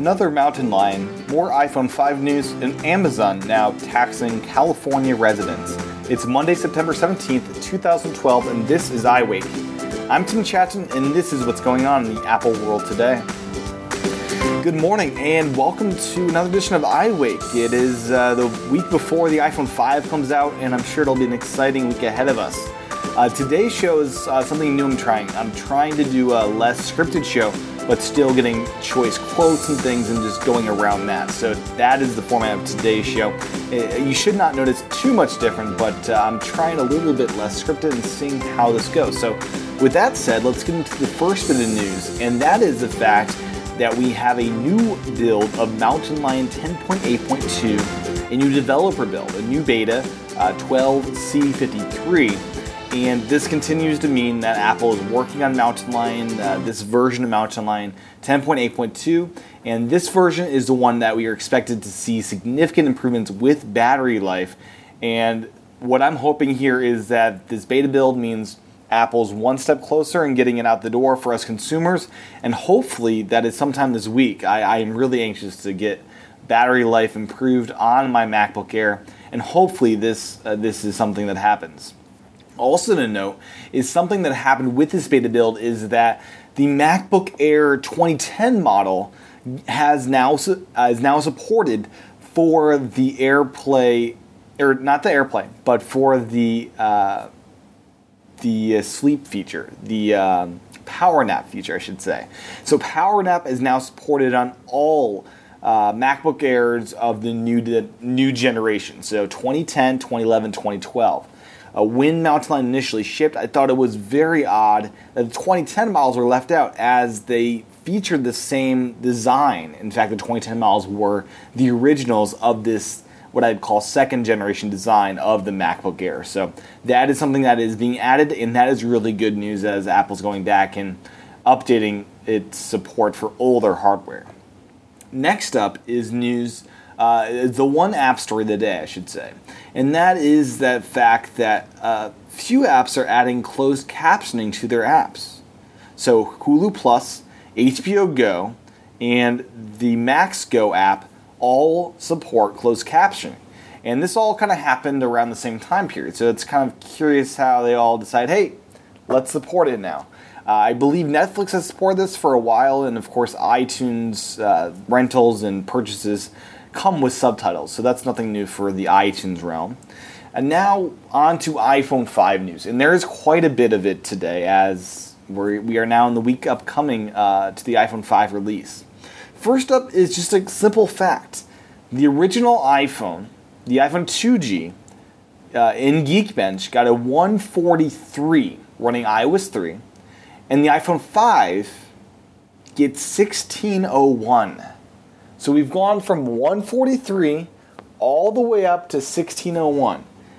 Another mountain lion, more iPhone 5 news, and Amazon now taxing California residents. It's Monday, September 17th, 2012, and this is iWake. I'm Tim Chatton, and this is what's going on in the Apple world today. Good morning, and welcome to another edition of iWake. It is the week before the iPhone 5 comes out, and I'm sure it'll be an exciting week ahead of us. Today's show is something new I'm trying. I'm trying to do a less scripted show, but still getting choice quotes and things and just going around that. So that is the format of today's show. You should not notice too much different, but I'm trying a little bit less scripted and seeing how this goes. So with that said, let's get into the first bit of news, and that is the fact that we have a new build of Mountain Lion 10.8.2, a new developer build, a new beta, 12C53. And this continues to mean that Apple is working on Mountain Lion, this version of Mountain Lion 10.8.2, and this version is the one that we are expected to see significant improvements with battery life. And what I'm hoping here is that this beta build means Apple's one step closer in getting it out the door for us consumers, and hopefully that is sometime this week. I am really anxious to get battery life improved on my MacBook Air, and hopefully this is something that happens. Also to note is something that happened with this beta build is that the MacBook Air 2010 model is now supported for the AirPlay, or not the AirPlay, but for the sleep feature, the Power Nap feature, I should say. So Power Nap is now supported on all MacBook Airs of the new generation. So 2010, 2011, 2012. When Mountain Lion initially shipped, I thought it was very odd that the 2010 models were left out, as they featured the same design. In fact, the 2010 models were the originals of this, what I'd call second generation design of the MacBook Air. So that is something that is being added, and that is really good news as Apple's going back and updating its support for older hardware. Next up is news, the one app story of the day, I should say. And that is that fact that few apps are adding closed captioning to their apps. So Hulu Plus, HBO Go, and the Max Go app all support closed captioning. And this all kind of happened around the same time period. So it's kind of curious how they all decide, hey, let's support it now. I believe Netflix has supported this for a while, and of course iTunes rentals and purchases come with subtitles, so that's nothing new for the iTunes realm. And now on to iPhone 5 news, and there is quite a bit of it today, as we are now in the week upcoming to the iPhone 5 release. First up is just a simple fact. The original iPhone, the iPhone 2G, in Geekbench got a 143 running iOS 3, and the iPhone 5 gets 1601. So we've gone from 143 all the way up to 1601.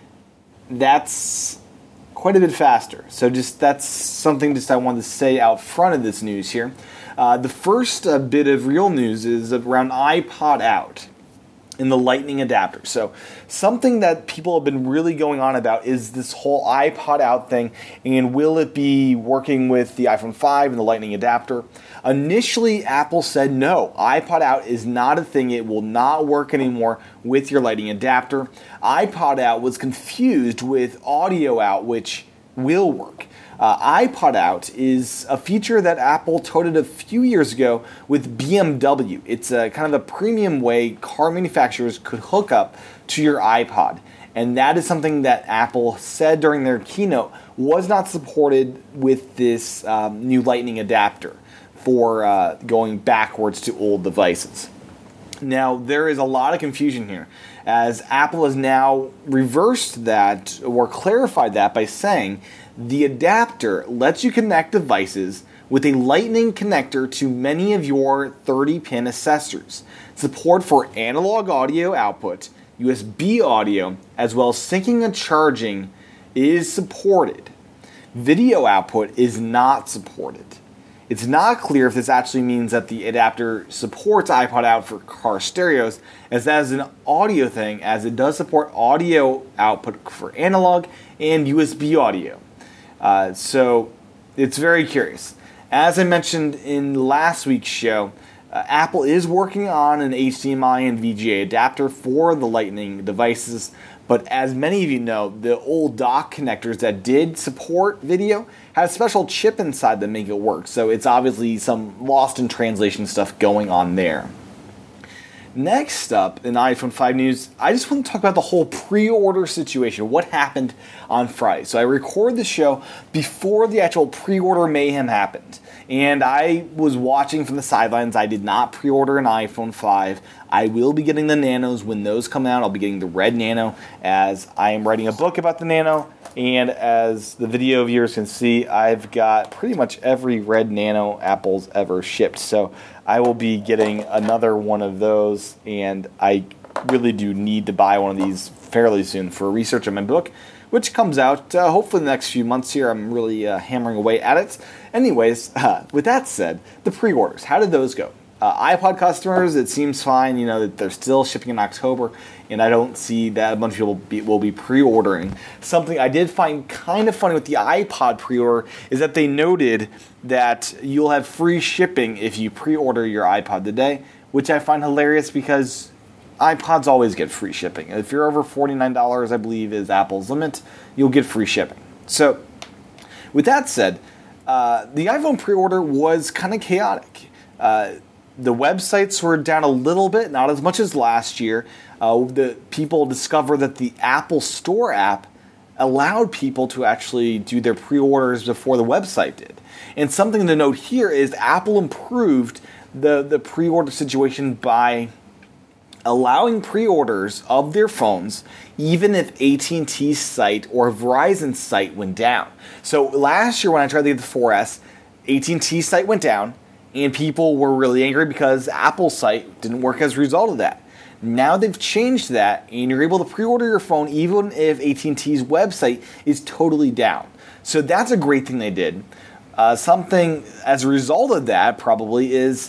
That's quite a bit faster. So that's something I wanted to say out front of this news here. The first bit of real news is around iPod Out and the Lightning adapter. So something that people have been really going on about is this whole iPod Out thing, and will it be working with the iPhone 5 and the Lightning adapter? Initially, Apple said no, iPod Out is not a thing. It will not work anymore with your Lightning adapter. iPod Out was confused with Audio Out, which will work. iPod Out is a feature that Apple touted a few years ago with BMW. It's a kind of a premium way car manufacturers could hook up to your iPod. And that is something that Apple said during their keynote was not supported with this new Lightning adapter for going backwards to old devices. Now, there is a lot of confusion here, as Apple has now reversed that or clarified that by saying the adapter lets you connect devices with a Lightning connector to many of your 30-pin accessories. Support for analog audio output, USB audio, as well as syncing and charging is supported. Video output is not supported. It's not clear if this actually means that the adapter supports iPod Out for car stereos, as that is an audio thing, as it does support audio output for analog and USB audio. So it's very curious. As I mentioned in last week's show, Apple is working on an HDMI and VGA adapter for the Lightning devices, but as many of you know, the old dock connectors that did support video had a special chip inside that make it work, so it's obviously some lost in translation stuff going on there. Next up in iPhone 5 news, I just want to talk about the whole pre-order situation, what happened on Friday. So I recorded the show before the actual pre-order mayhem happened, and I was watching from the sidelines. I did not pre-order an iPhone 5. I will be getting the Nanos when those come out. I'll be getting the red Nano as I am writing a book about the Nano, and as the video viewers can see, I've got pretty much every red Nano Apple's ever shipped. So I will be getting another one of those, and I really do need to buy one of these fairly soon for research on my book, which comes out hopefully in the next few months here. I'm really hammering away at it. Anyways, with that said, the pre-orders, how did those go? iPod customers, it seems fine, that they're still shipping in October, and I don't see that a bunch of people will be pre-ordering. Something I did find kind of funny with the iPod pre-order is that they noted that you'll have free shipping if you pre-order your iPod today, which I find hilarious because iPods always get free shipping. If you're over $49, I believe is Apple's limit, you'll get free shipping. So, with that said, the iPhone pre-order was kind of chaotic. The websites were down a little bit, not as much as last year. The people discovered that the Apple Store app allowed people to actually do their pre-orders before the website did. And something to note here is Apple improved the pre-order situation by allowing pre-orders of their phones even if AT&T's site or Verizon's site went down. So last year when I tried to get the 4S, AT&T's site went down, and people were really angry because Apple's site didn't work as a result of that. Now they've changed that, and you're able to pre-order your phone even if AT&T's website is totally down. So that's a great thing they did. Something as a result of that probably is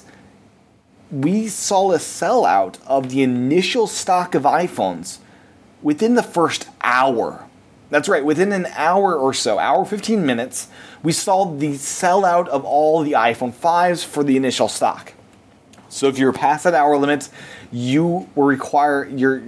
we saw a sellout of the initial stock of iPhones within the first hour. That's right, within an hour or so, hour 15 minutes, we saw the sellout of all the iPhone 5s for the initial stock. So if you're past that hour limit, you will require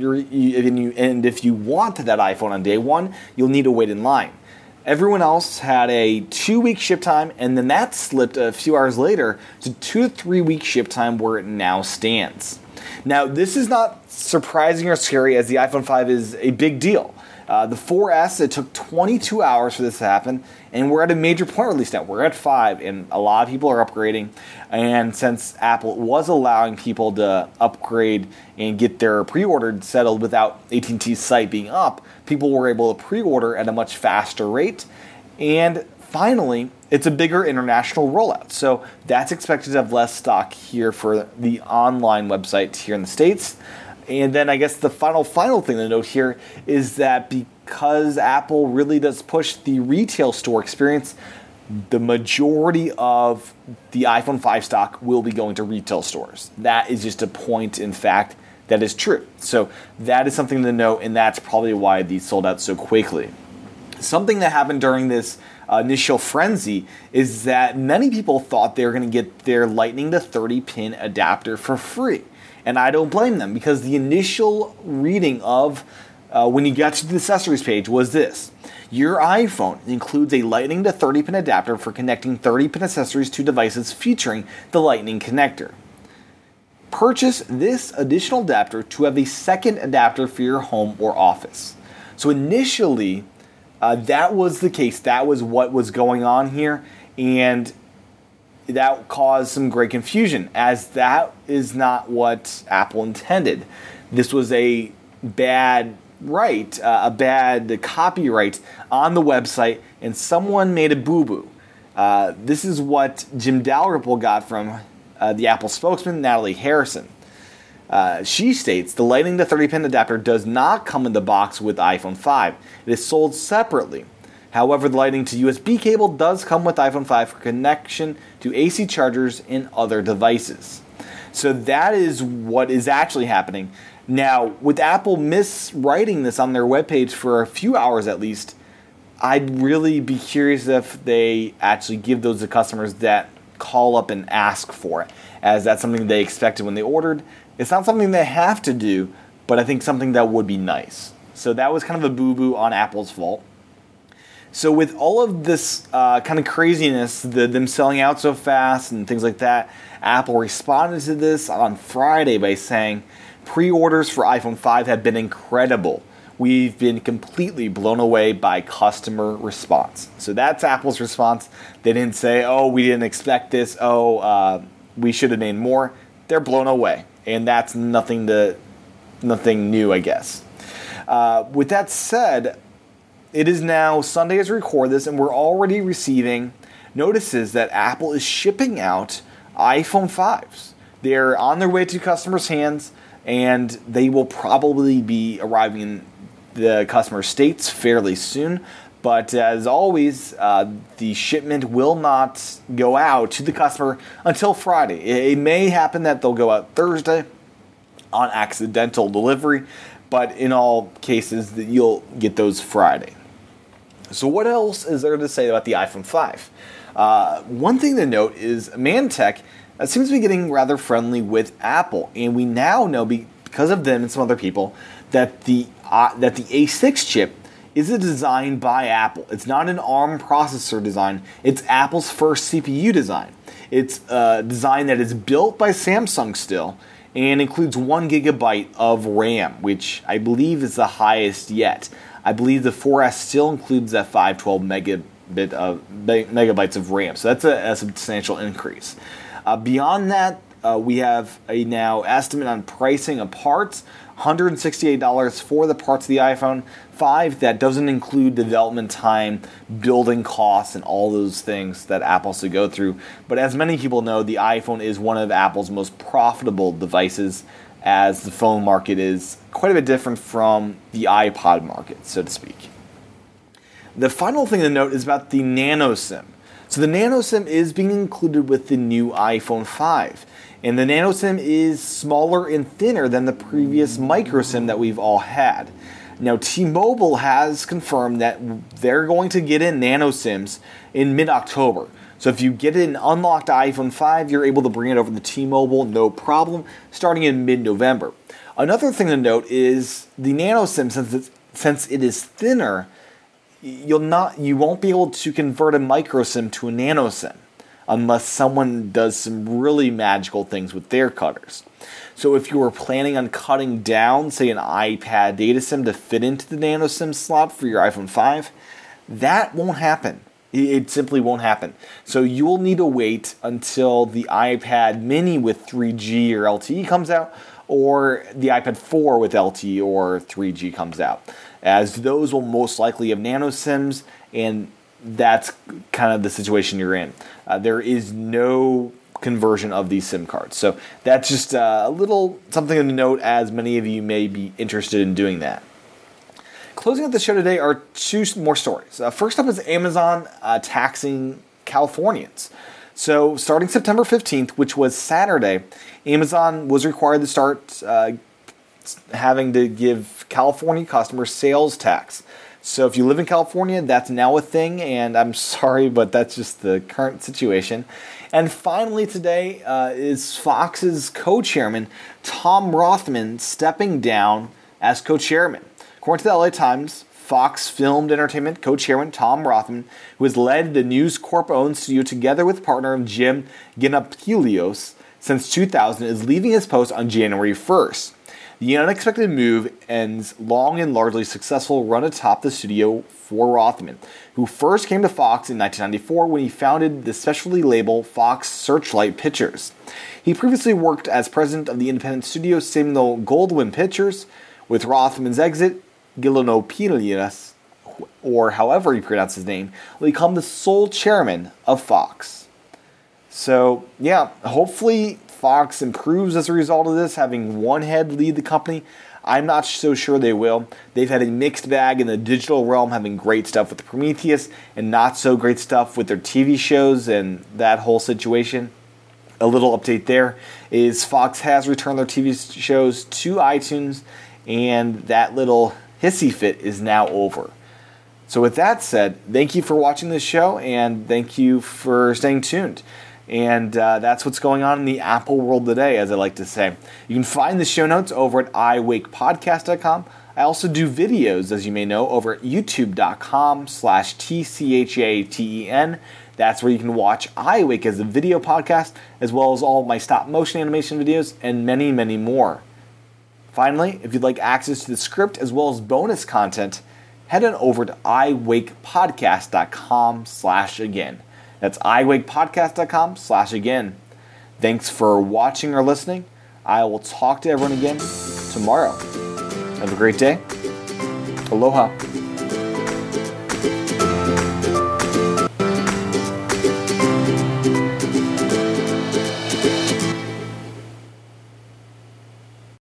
and if you want that iPhone on day one, you'll need to wait in line. Everyone else had a 2-week ship time, and then that slipped a few hours later to 2 to 3 week ship time where it now stands. Now, this is not surprising or scary as the iPhone 5 is a big deal. The 4S, it took 22 hours for this to happen, and we're at a major point release now. We're at 5, and a lot of people are upgrading. And since Apple was allowing people to upgrade and get their pre-order settled without AT&T's site being up, people were able to pre-order at a much faster rate. And finally, it's a bigger international rollout. So that's expected to have less stock here for the online website here in the States. And then I guess the final thing to note here is that because Apple really does push the retail store experience, the majority of the iPhone 5 stock will be going to retail stores. That is just a point in fact that is true. So that is something to note, and that's probably why these sold out so quickly. Something that happened during this initial frenzy is that many people thought they were going to get their Lightning to 30-pin adapter for free. And I don't blame them, because the initial reading of when you got to the accessories page was this. Your iPhone includes a Lightning to 30-pin adapter for connecting 30-pin accessories to devices featuring the Lightning connector. Purchase this additional adapter to have a second adapter for your home or office. So initially, that was the case. That was what was going on here, and that caused some great confusion, as that is not what Apple intended. This was a bad copyright on the website, and someone made a boo-boo. This is what Jim Dalrymple got from the Apple spokesman, Natalie Harrison. She states, the Lightning to 30-pin adapter does not come in the box with the iPhone 5. It is sold separately. However, the Lightning to USB cable does come with iPhone 5 for connection to AC chargers and other devices. So that is what is actually happening. Now, with Apple miswriting this on their webpage for a few hours at least, I'd really be curious if they actually give those to customers that call up and ask for it, as that's something they expected when they ordered. It's not something they have to do, but I think something that would be nice. So that was kind of a boo-boo on Apple's fault. So with all of this kind of craziness, them selling out so fast and things like that, Apple responded to this on Friday by saying, pre-orders for iPhone 5 have been incredible. We've been completely blown away by customer response. So that's Apple's response. They didn't say, oh, we didn't expect this. Oh, we should have named more. They're blown away. And that's nothing new, I guess. With that said, it is now Sunday as we record this, and we're already receiving notices that Apple is shipping out iPhone 5s. They're on their way to customers' hands, and they will probably be arriving in the customer states fairly soon. But as always, the shipment will not go out to the customer until Friday. It may happen that they'll go out Thursday on accidental delivery, but in all cases, you'll get those Friday. So what else is there to say about the iPhone 5? One thing to note is Mantech seems to be getting rather friendly with Apple, and we now know because of them and some other people that the A6 chip is a design by Apple. It's not an ARM processor design. It's Apple's first CPU design. It's a design that is built by Samsung still and includes 1 gigabyte of RAM, which I believe is the highest yet. I believe the 4S still includes that 512 megabytes of RAM, so that's a substantial increase. Beyond that, we have a now estimate on pricing of parts, $168 for the parts of the iPhone 5. That doesn't include development time, building costs, and all those things that Apple has to go through. But as many people know, the iPhone is one of Apple's most profitable devices, as the phone market is quite a bit different from the iPod market, so to speak. The final thing to note is about the Nano SIM. So the Nano SIM is being included with the new iPhone 5. And the Nano SIM is smaller and thinner than the previous Micro SIM that we've all had. Now, T-Mobile has confirmed that they're going to get in Nano SIMs in mid-October. So if you get an unlocked iPhone 5, you're able to bring it over to T-Mobile, no problem, starting in mid-November. Another thing to note is the Nano SIM, since it is thinner, you won't be able to convert a Micro SIM to a Nano SIM unless someone does some really magical things with their cutters. So if you were planning on cutting down, say, an iPad data SIM to fit into the Nano SIM slot for your iPhone 5, that won't happen. It simply won't happen. So you will need to wait until the iPad mini with 3G or LTE comes out, or the iPad 4 with LTE or 3G comes out, as those will most likely have Nano SIMs, and that's kind of the situation you're in. There is no conversion of these SIM cards. So that's just a little something to note, as many of you may be interested in doing that. Closing out the show today are two more stories. First up is Amazon taxing Californians. So starting September 15th, which was Saturday, Amazon was required to start having to give California customers sales tax. So if you live in California, that's now a thing, and I'm sorry, but that's just the current situation. And finally today is Fox's co-chairman, Tom Rothman, stepping down as co-chairman. According to the LA Times, Fox Filmed Entertainment co-chairman Tom Rothman, who has led the News Corp-owned studio together with partner Jim Giannopoulos since 2000, is leaving his post on January 1st. The unexpected move ends long and largely successful run atop the studio for Rothman, who first came to Fox in 1994 when he founded the specialty label Fox Searchlight Pictures. He previously worked as president of the independent studio Samuel Goldwyn Pictures. With Rothman's exit, Giannopoulos, or however you pronounce his name, will become the sole chairman of Fox. So, yeah, hopefully Fox improves as a result of this, having one head lead the company. I'm not so sure they will. They've had a mixed bag in the digital realm, having great stuff with Prometheus and not so great stuff with their TV shows and that whole situation. A little update there is Fox has returned their TV shows to iTunes, and that little hissy fit is now over. So with that said, thank you for watching this show, and thank you for staying tuned. And that's what's going on in the Apple world today, as I like to say. You can find the show notes over at iwakepodcast.com. I also do videos, as you may know, over at youtube.com/TCHATEN. That's where you can watch iWake as a video podcast, as well as all of my stop motion animation videos and many, many more. Finally, if you'd like access to the script as well as bonus content, head on over to iwakepodcast.com/again. That's iwakepodcast.com/again. Thanks for watching or listening. I will talk to everyone again tomorrow. Have a great day. Aloha.